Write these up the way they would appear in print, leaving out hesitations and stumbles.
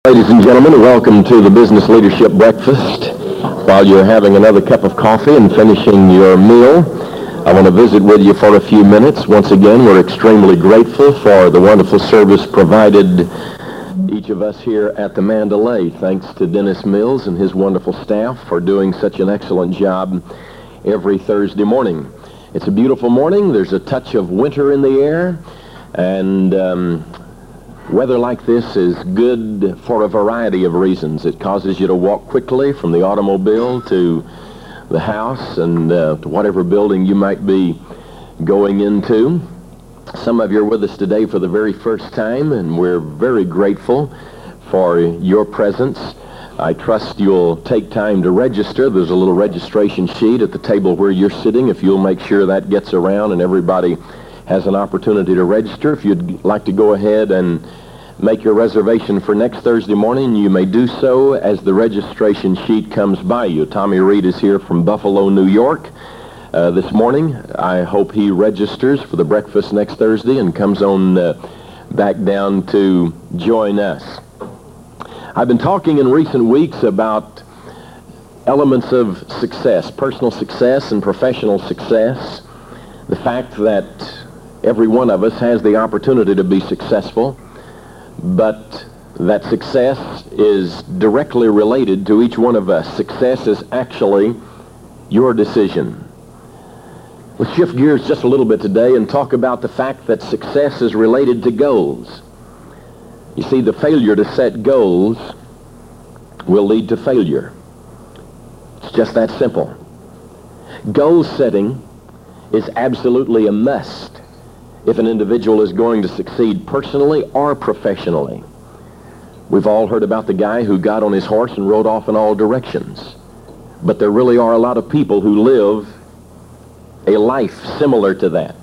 Ladies and gentlemen, welcome to the Business Leadership Breakfast. While you're having another cup of coffee and finishing your meal, I want to visit with you for a few minutes. Once again, we're extremely grateful for the wonderful service provided each of us here at the Mandalay. Thanks to Dennis Mills and his wonderful staff for doing such an excellent job every Thursday morning. It's a beautiful morning. There's a touch of winter in the air, and weather like this is good for a variety of reasons. It causes you to walk quickly from the automobile to the house and to whatever building you might be going into. Some of you are with us today for the very first time, and we're very grateful for your presence. I trust you'll take time to register. There's a little registration sheet at the table where you're sitting. If you'll make sure that gets around and everybody has an opportunity to register. If you'd like to go ahead and make your reservation for next Thursday morning, you may do so as the registration sheet comes by you. Tommy Reed is here from Buffalo, New York this morning. I hope he registers for the breakfast next Thursday and comes on back down to join us. I've been talking in recent weeks about elements of success, personal success and professional success. The fact that every one of us has the opportunity to be successful, but that success is directly related to each one of us. Success is actually your decision. Let's shift gears just a little bit today and talk about the fact that success is related to goals. You see, the failure to set goals will lead to failure. It's just that simple. Goal setting is absolutely a must if an individual is going to succeed personally or professionally. We've all heard about the guy who got on his horse and rode off in all directions. But there really are a lot of people who live a life similar to that.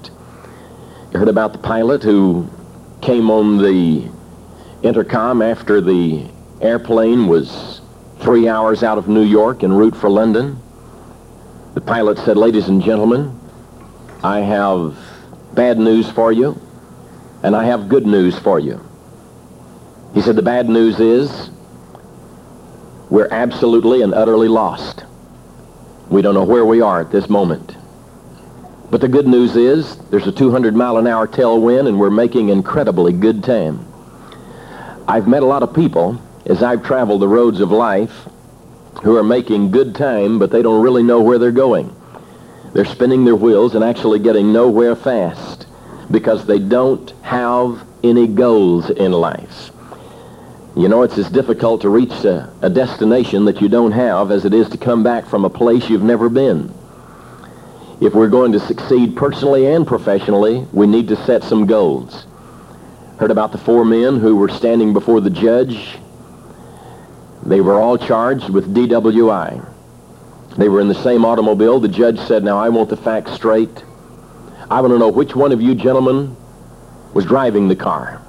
You heard about the pilot who came on the intercom after the airplane was 3 hours out of New York en route for London. The pilot said, "Ladies and gentlemen, I have bad news for you, and I have good news for you." He said, "The bad news is we're absolutely and utterly lost. We don't know where we are at this moment. But the good news is there's a 200-mile-an-hour tailwind, and we're making incredibly good time." I've met a lot of people as I've traveled the roads of life who are making good time, but they don't really know where they're going. They're spinning their wheels and actually getting nowhere fast because they don't have any goals in life. You know, it's as difficult to reach a destination that you don't have as it is to come back from a place you've never been. If we're going to succeed personally and professionally, we need to set some goals. Heard about the 4 men who were standing before the judge. They were all charged with DWI. They were in the same automobile. The judge said, "Now I want the facts straight. I want to know which one of you gentlemen was driving the car."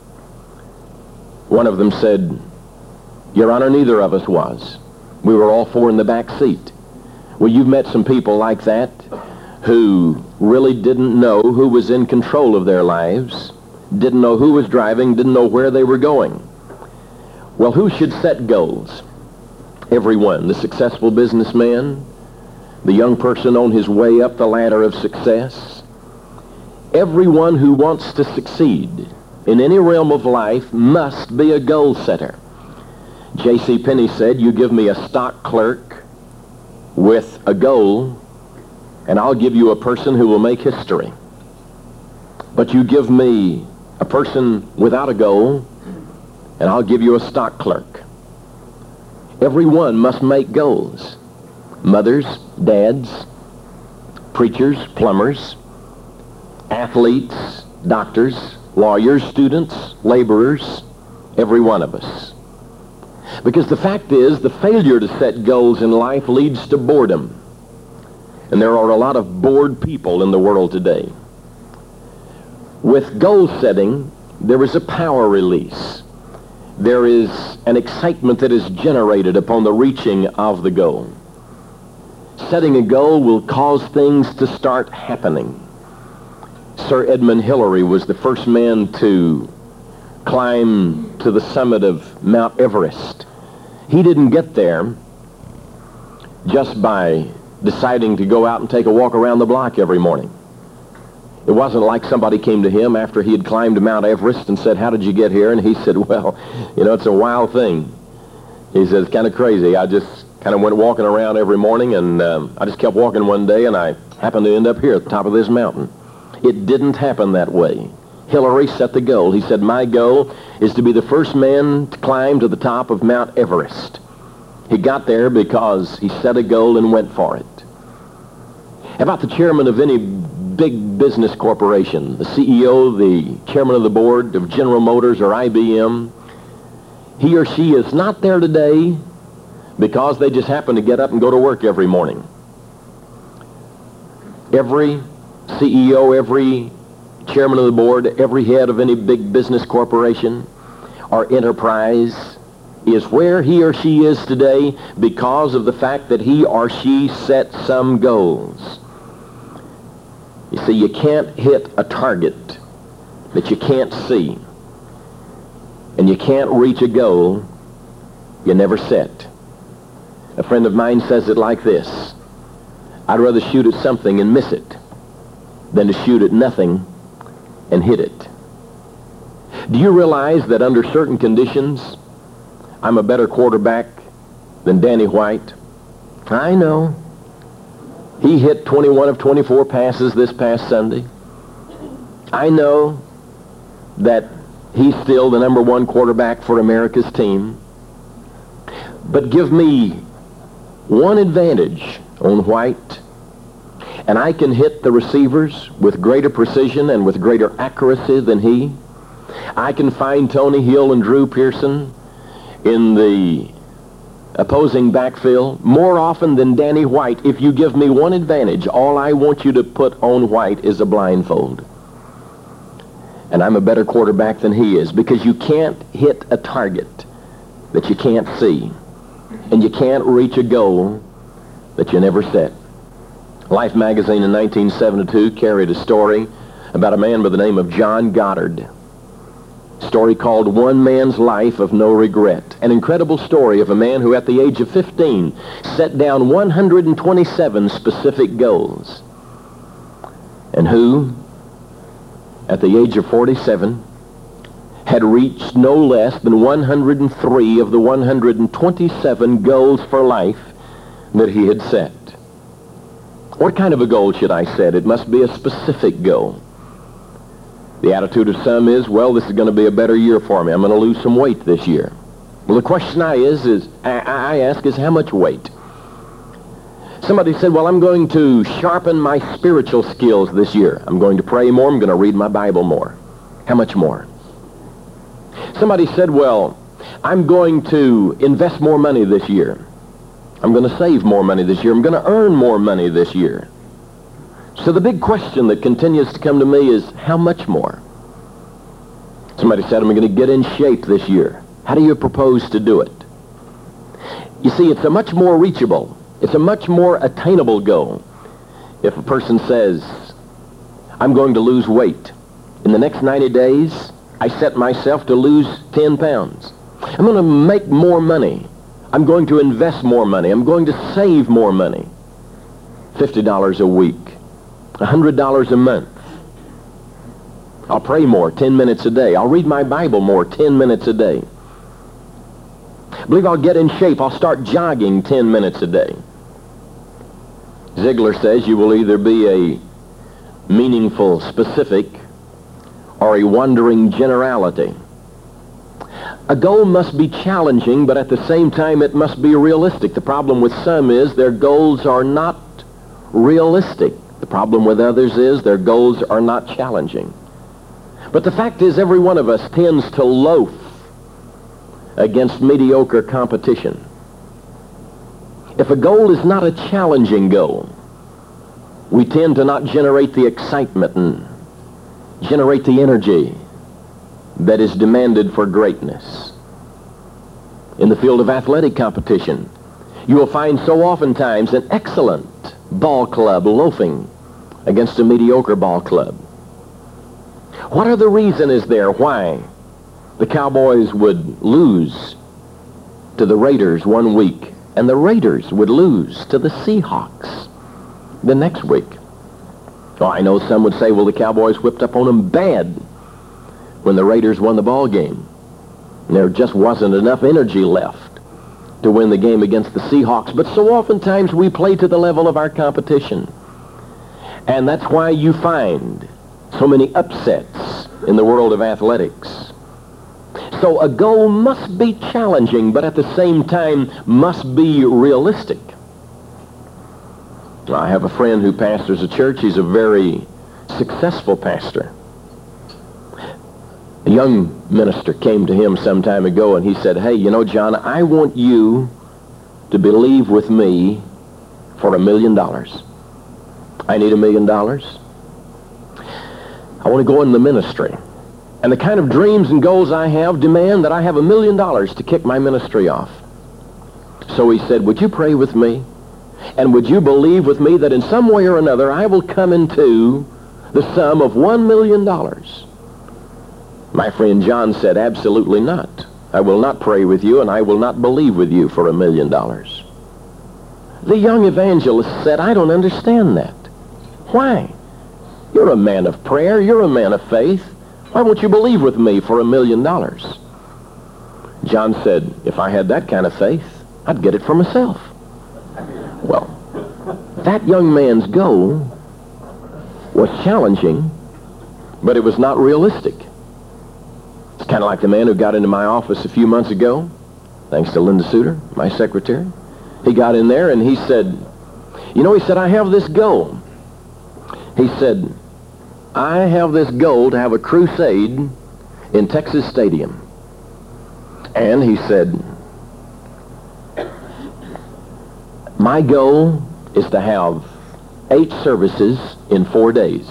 One of them said, "Your Honor, neither of us was. We were all 4 in the back seat." Well, you've met some people like that who really didn't know who was in control of their lives, didn't know who was driving, didn't know where they were going. Well, who should set goals? Everyone. The successful businessman, the young person on his way up the ladder of success. Everyone who wants to succeed in any realm of life must be a goal setter. J.C. Penney said, "You give me a stock clerk with a goal, and I'll give you a person who will make history. But you give me a person without a goal, and I'll give you a stock clerk." Everyone must make goals. Mothers, dads, preachers, plumbers, athletes, doctors, lawyers, students, laborers, every one of us. Because the fact is, the failure to set goals in life leads to boredom. And there are a lot of bored people in the world today. With goal setting, there is a power release. There is an excitement that is generated upon the reaching of the goal. Setting a goal will cause things to start happening. Sir Edmund Hillary was the first man to climb to the summit of Mount Everest. He didn't get there just by deciding to go out and take a walk around the block every morning. It wasn't like somebody came to him after he had climbed Mount Everest and said, "How did you get here?" And he said, "Well, it's a wild thing." He said, "It's kind of crazy. I just kind of went walking around every morning, and I just kept walking one day, and I happened to end up here at the top of this mountain." It didn't happen that way. Hillary set the goal. He said, "My goal is to be the first man to climb to the top of Mount Everest." He got there because he set a goal and went for it. How about the chairman of any big business corporation, the CEO, the chairman of the board of General Motors or IBM? He or she is not there today because they just happen to get up and go to work every morning. Every CEO, every chairman of the board, every head of any big business corporation or enterprise is where he or she is today because of the fact that he or she set some goals. You see, you can't hit a target that you can't see, and you can't reach a goal you never set. A friend of mine says it like this: "I'd rather shoot at something and miss it than to shoot at nothing and hit it." Do you realize that under certain conditions, I'm a better quarterback than Danny White? I know. He hit 21 of 24 passes this past Sunday. I know that he's still the number one quarterback for America's team. But give me one advantage on White, and I can hit the receivers with greater precision and with greater accuracy than he. I can find Tony Hill and Drew Pearson in the opposing backfield more often than Danny White. If you give me one advantage, all I want you to put on White is a blindfold. And I'm a better quarterback than he is, because you can't hit a target that you can't see, and you can't reach a goal that you never set. Life magazine in 1972 carried a story about a man by the name of John Goddard. Story called "One Man's Life of No Regret." An incredible story of a man who at the age of 15 set down 127 specific goals, and who at the age of 47 had reached no less than 103 of the 127 goals for life that he had set. What kind of a goal should I set? It must be a specific goal. The attitude of some is, "Well, this is going to be a better year for me. I'm going to lose some weight this year." Well, the question I ask is, how much weight? Somebody said, "Well, I'm going to sharpen my spiritual skills this year. I'm going to pray more. I'm going to read my Bible more." How much more? Somebody said, "Well, I'm going to invest more money this year. I'm going to save more money this year. I'm going to earn more money this year." So the big question that continues to come to me is, how much more? Somebody said, "I'm going to get in shape this year." How do you propose to do it? You see, it's a much more reachable, it's a much more attainable goal if a person says, "I'm going to lose weight. In the next 90 days, I set myself to lose 10 pounds. I'm going to make more money. I'm going to invest more money. I'm going to save more money. $50 a week. $100 a month. I'll pray more, 10 minutes a day. I'll read my Bible more, 10 minutes a day. I believe I'll get in shape. I'll start jogging 10 minutes a day." Ziegler says you will either be a meaningful specific or a wandering generality. A goal must be challenging, but at the same time it must be realistic. The problem with some is their goals are not realistic. The problem with others is their goals are not challenging. But the fact is, every one of us tends to loaf against mediocre competition. If a goal is not a challenging goal, we tend to not generate the excitement and generate the energy that is demanded for greatness. In the field of athletic competition, you will find so oftentimes an excellent ball club loafing against a mediocre ball club. What other reason is there why The Cowboys would lose to the Raiders one week, and the Raiders would lose to the Seahawks the next week. Oh, I know some would say, well, the Cowboys whipped up on them bad when the Raiders won the ball game. And there just wasn't enough energy left to win the game against the Seahawks. But so oftentimes we play to the level of our competition. And that's why you find so many upsets in the world of athletics. So a goal must be challenging, but at the same time must be realistic. I have a friend who pastors a church. He's a very successful pastor. A young minister came to him some time ago and he said, hey, you know, John, I want you to believe with me for $1 million. I need $1 million. I want to go in the ministry. And the kind of dreams and goals I have demand that I have $1 million to kick my ministry off. So he said, would you pray with me? And would you believe with me that in some way or another I will come into the sum of $1 million? My friend John said, absolutely not. I will not pray with you and I will not believe with you for $1 million. The young evangelist said, I don't understand that. Why? You're a man of prayer. You're a man of faith. Why won't you believe with me for $1 million? John said, if I had that kind of faith, I'd get it for myself. Well, that young man's goal was challenging, but it was not realistic. It's kind of like the man who got into my office a few months ago, thanks to Linda Suter, my secretary. He got in there and he said, you know, he said, I have this goal. He said, I have this goal to have a crusade in Texas Stadium. And he said, my goal is to have 8 services in 4 days.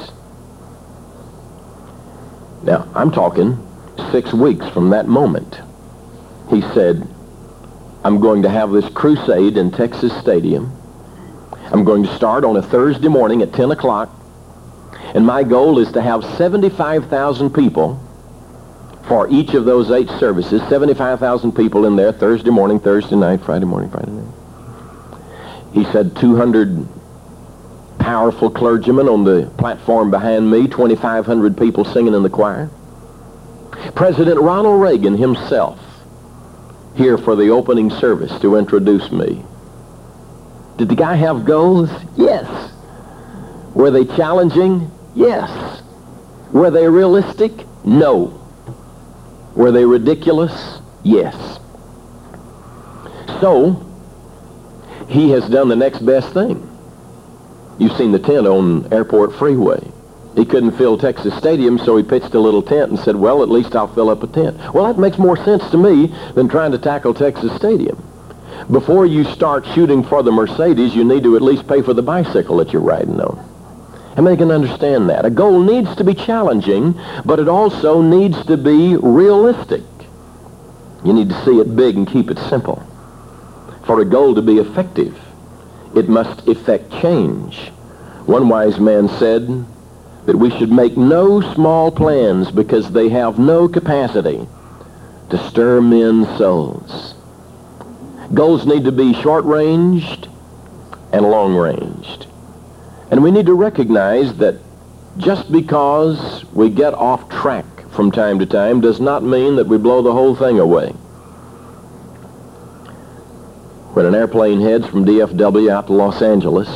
Now, I'm talking 6 weeks from that moment. He said, I'm going to have this crusade in Texas Stadium. I'm going to start on a Thursday morning at 10 o'clock. And my goal is to have 75,000 people for each of those 8 services. 75,000 people in there, Thursday morning, Thursday night, Friday morning, Friday night. He said 200 powerful clergymen on the platform behind me, 2,500 people singing in the choir. President Ronald Reagan himself here for the opening service to introduce me. Did the guy have goals? Yes. Were they challenging? Yes. Were they realistic? No. Were they ridiculous? Yes. So, he has done the next best thing. You've seen the tent on Airport Freeway. He couldn't fill Texas Stadium, so he pitched a little tent and said, well, at least I'll fill up a tent. Well, that makes more sense to me than trying to tackle Texas Stadium. Before you start shooting for the Mercedes, you need to at least pay for the bicycle that you're riding on. And they can understand that. A goal needs to be challenging, but it also needs to be realistic. You need to see it big and keep it simple. For a goal to be effective, it must effect change. One wise man said that we should make no small plans because they have no capacity to stir men's souls. Goals need to be short-ranged and long-ranged. And we need to recognize that just because we get off track from time to time does not mean that we blow the whole thing away. When an airplane heads from DFW out to Los Angeles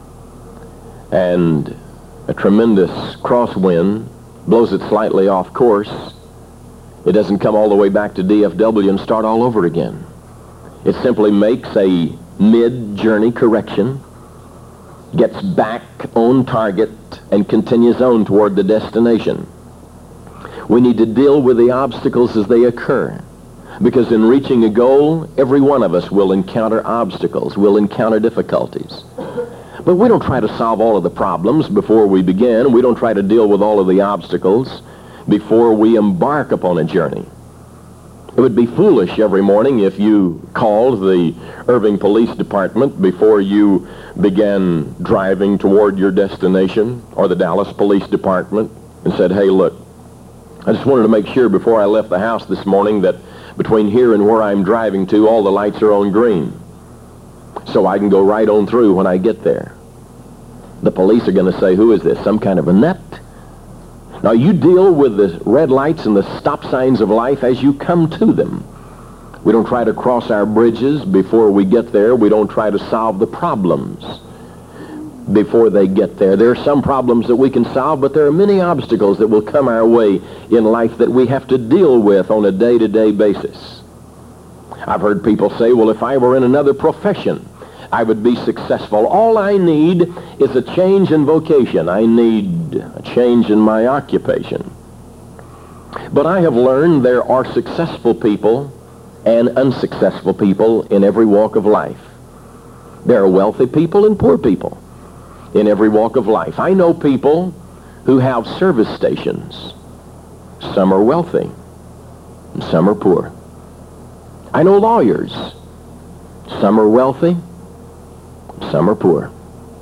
and a tremendous crosswind blows it slightly off course, it doesn't come all the way back to DFW and start all over again. It simply makes a mid-journey correction, gets back on target, and continues on toward the destination. We need to deal with the obstacles as they occur, because in reaching a goal, every one of us will encounter obstacles, will encounter difficulties. But we don't try to solve all of the problems before we begin. We don't try to deal with all of the obstacles before we embark upon a journey. It would be foolish every morning if you called the Irving Police Department before you began driving toward your destination, or the Dallas Police Department, and said, hey, look, I just wanted to make sure before I left the house this morning that between here and where I'm driving to, all the lights are on green, so I can go right on through when I get there. The police are going to say, who is this, some kind of a nut? Now, you deal with the red lights and the stop signs of life as you come to them. We don't try to cross our bridges before we get there. We don't try to solve the problems before they get there. There are some problems that we can solve, but there are many obstacles that will come our way in life that we have to deal with on a day-to-day basis. I've heard people say, well, if I were in another profession, I would be successful. All I need is a change in vocation. I need a change in my occupation. But I have learned there are successful people and unsuccessful people in every walk of life. There are wealthy people and poor people in every walk of life. I know people who have service stations. Some are wealthy, and some are poor. I know lawyers. Some are wealthy, some are poor.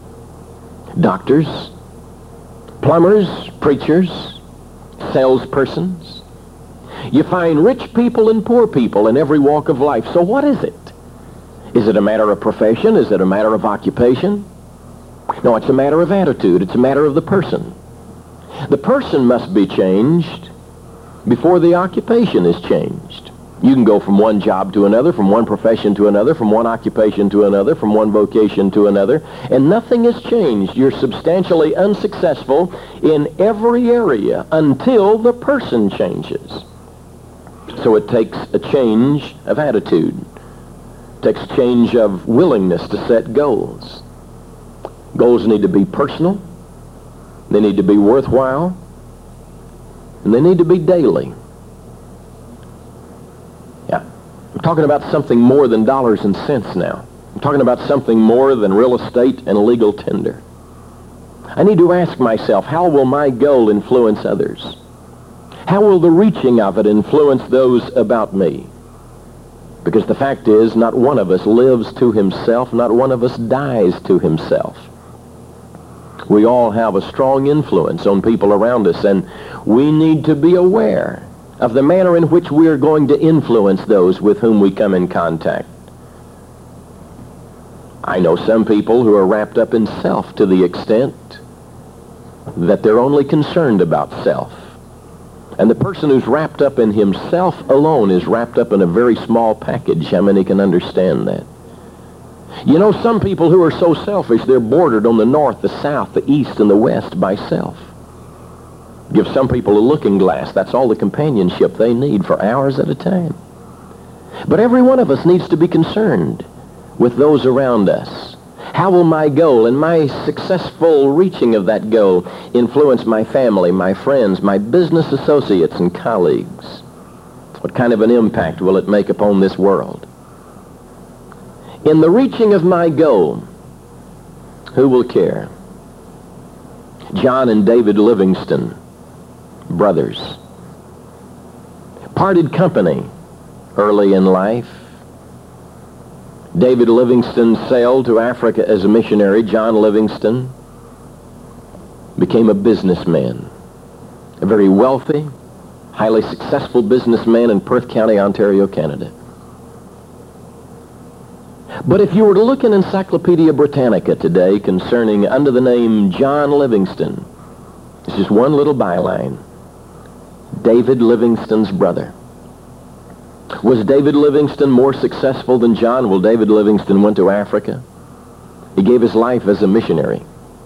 Doctors, plumbers, preachers, salespersons. You find rich people and poor people in every walk of life. So what is it? Is it a matter of profession? Is it a matter of occupation? No, it's a matter of attitude. It's a matter of the person. The person must be changed before the occupation is changed. You can go from one job to another, from one profession to another, from one occupation to another, from one vocation to another, and nothing has changed. You're substantially unsuccessful in every area until the person changes. So it takes a change of attitude. It takes a change of willingness to set goals. Goals need to be personal, they need to be worthwhile, and they need to be daily. I'm talking about something more than dollars and cents now. I'm talking about something more than real estate and legal tender. I need to ask myself, how will my goal influence others? How will the reaching of it influence those about me? Because the fact is, not one of us lives to himself, not one of us dies to himself. We all have a strong influence on people around us, and we need to be aware of the manner in which we are going to influence those with whom we come in contact. I know some people who are wrapped up in self to the extent that they're only concerned about self. And the person who's wrapped up in himself alone is wrapped up in a very small package. How many can understand that? You know, some people who are so selfish, they're bordered on the north, the south, the east, and the west by self. Give some people a looking glass. That's all the companionship they need for hours at a time. But every one of us needs to be concerned with those around us. How will my goal and my successful reaching of that goal influence my family, my friends, my business associates and colleagues? What kind of an impact will it make upon this world? In the reaching of my goal, who will care? John and David Livingston, brothers, parted company early in life. David Livingston sailed to Africa as a missionary. John Livingston became a businessman, a very wealthy, highly successful businessman in Perth County, Ontario, Canada. But if you were to look in Encyclopedia Britannica today concerning under the name John Livingston, it's just one little byline: David Livingston's brother. Was David Livingston more successful than John? Well, David Livingston went to Africa. He gave his life as a missionary.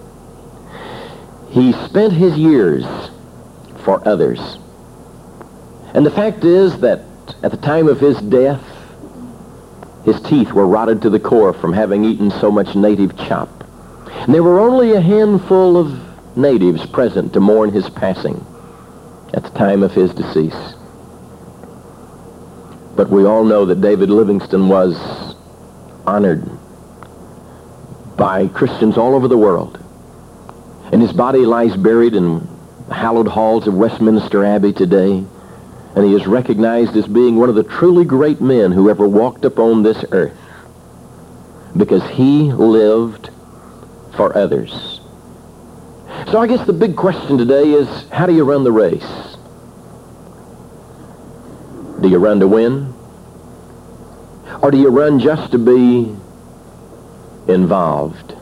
He spent his years for others. And the fact is that at the time of his death, his teeth were rotted to the core from having eaten so much native chop. And there were only a handful of natives present to mourn his passing at the time of his decease. But we all know that David Livingston was honored by Christians all over the world. And his body lies buried in the hallowed halls of Westminster Abbey today. And he is recognized as being one of the truly great men who ever walked upon this earth, because he lived for others. So I guess the big question today is, how do you run the race? Do you run to win? Or do you run just to be involved?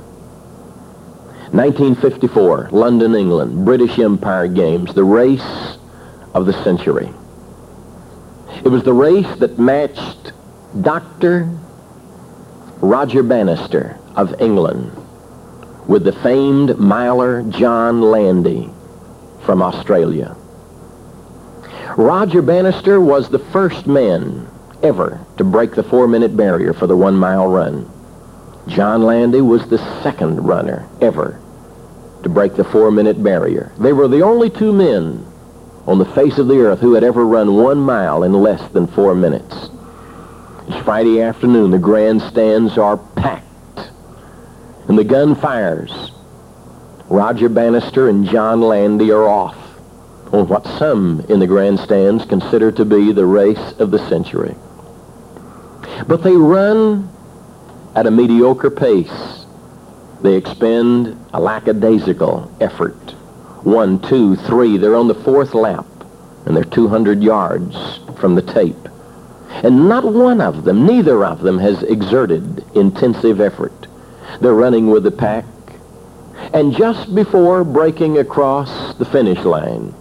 1954, London, England, British Empire Games, the race of the century. It was the race that matched Dr. Roger Bannister of England with the famed miler John Landy from Australia. Roger Bannister was the first man ever to break the 4-minute barrier for the 1-mile run. John Landy was the second runner ever to break the 4-minute barrier. They were the only two men on the face of the earth who had ever run 1 mile in less than 4 minutes. It's Friday afternoon. The grandstands are packed, and the gun fires. Roger Bannister and John Landy are off on what some in the grandstands consider to be the race of the century. But they run at a mediocre pace. They expend a lackadaisical effort. 1, 2, 3, they're on the 4th lap, and they're 200 yards from the tape. And not one of them, neither of them, has exerted intensive effort. They're running with the pack. And just before breaking across the finish line,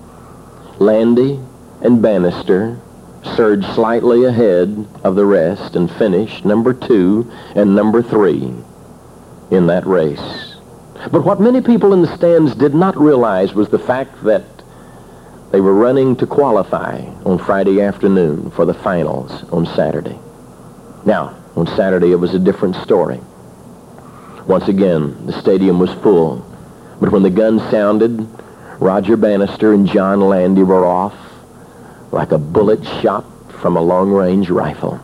Landy and Bannister surged slightly ahead of the rest and finished number 2 and number 3 in that race. But what many people in the stands did not realize was the fact that they were running to qualify on Friday afternoon for the finals on Saturday. Now, on Saturday it was a different story. Once again, the stadium was full. But when the gun sounded, Roger Bannister and John Landy were off like a bullet shot from a long-range rifle.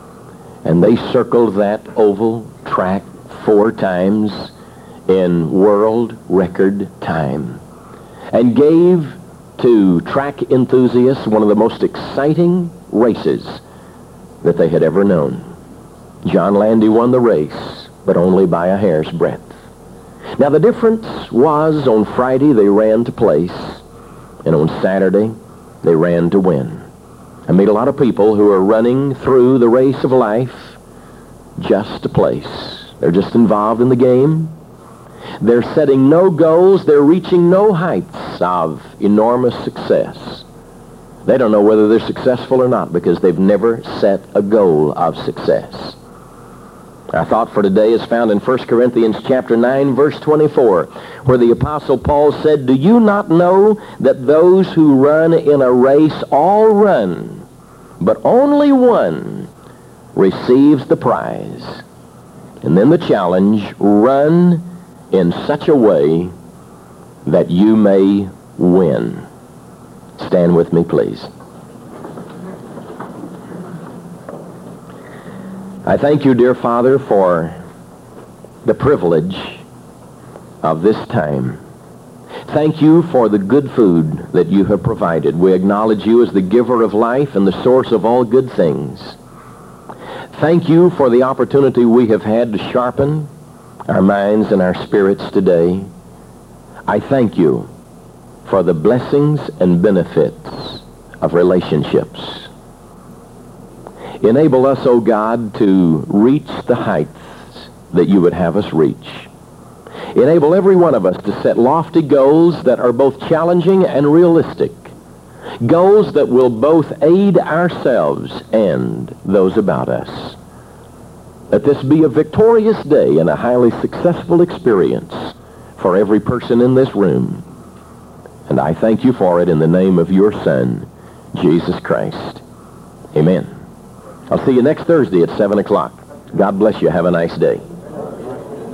And they circled that oval track 4 times in world record time and gave to track enthusiasts one of the most exciting races that they had ever known. John Landy won the race, but only by a hair's breadth. Now the difference was on Friday they ran to place, and on Saturday they ran to win. I meet a lot of people who are running through the race of life just to place. They're just involved in the game. They're setting no goals. They're reaching no heights of enormous success. They don't know whether they're successful or not because they've never set a goal of success. Our thought for today is found in 1 Corinthians chapter 9, verse 24, where the Apostle Paul said, "Do you not know that those who run in a race all run, but only one receives the prize?" And then the challenge, run in such a way that you may win. Stand with me, please. I thank you, dear Father, for the privilege of this time. Thank you for the good food that you have provided. We acknowledge you as the giver of life and the source of all good things. Thank you for the opportunity we have had to sharpen our minds and our spirits today. I thank you for the blessings and benefits of relationships. Enable us, O God, to reach the heights that you would have us reach. Enable every one of us to set lofty goals that are both challenging and realistic. Goals that will both aid ourselves and those about us. Let this be a victorious day and a highly successful experience for every person in this room. And I thank you for it in the name of your Son, Jesus Christ. Amen. I'll see you next Thursday at 7 o'clock. God bless you. Have a nice day.